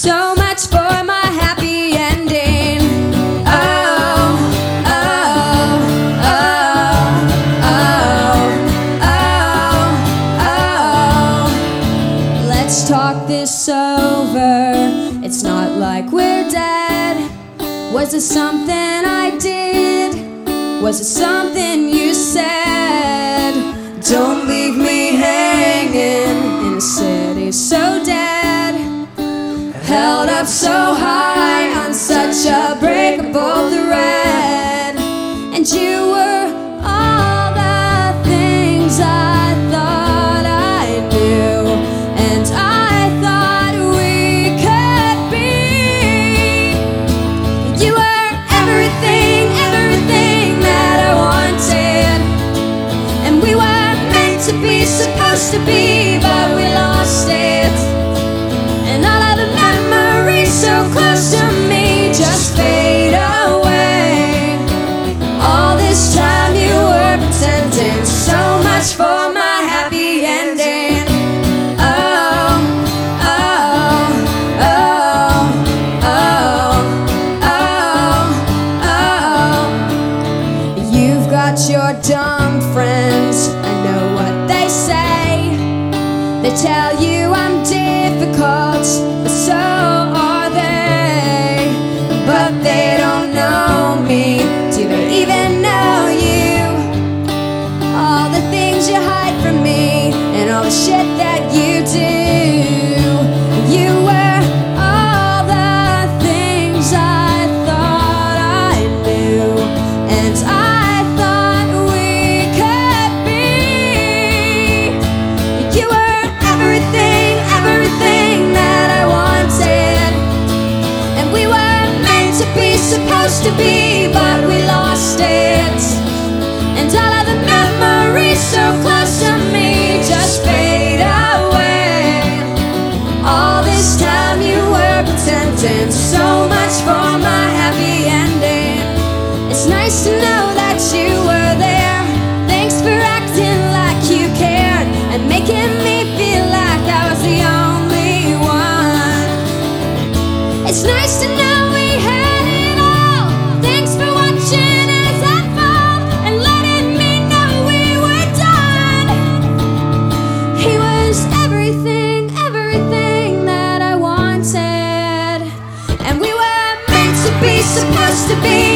So much for my happy ending. Oh, oh, oh, oh, oh, oh. Let's talk this over. It's not like we're dead. Was it something I did? Was it something you said? Don't leave me hanging in a city so dead, held up so high on such a breakable thread. And you were all the things I thought I knew, and I thought we could be. You were everything, everything that I wanted, and we were meant to be, supposed to be, but we lost it. And all of the memories so close to me just fade away. All this time you were pretending, so much for my happy ending. Oh, oh, oh, oh, oh, oh. You've got your dumb friends, I know what they say. They tell you I'm difficult, but so are they. But they don't know me. Do they even know you? All the things you hide from me, and all the shit that you do. You were all the things I thought I knew, and I thought we could be. You were everything, everything that I wanted, and we were meant to be, supposed to be, but we lost it. And all of the memories so close to me just fade away. All this time you were pretending, so much for my happy ending. It's nice to know that you were there. Thanks for acting like you cared, and making me feel like I was the only one. It's nice to know we had it all. Thanks for watching as I fall, and letting me know we were done. He was everything, everything that I wanted, and we were meant to be, supposed to be,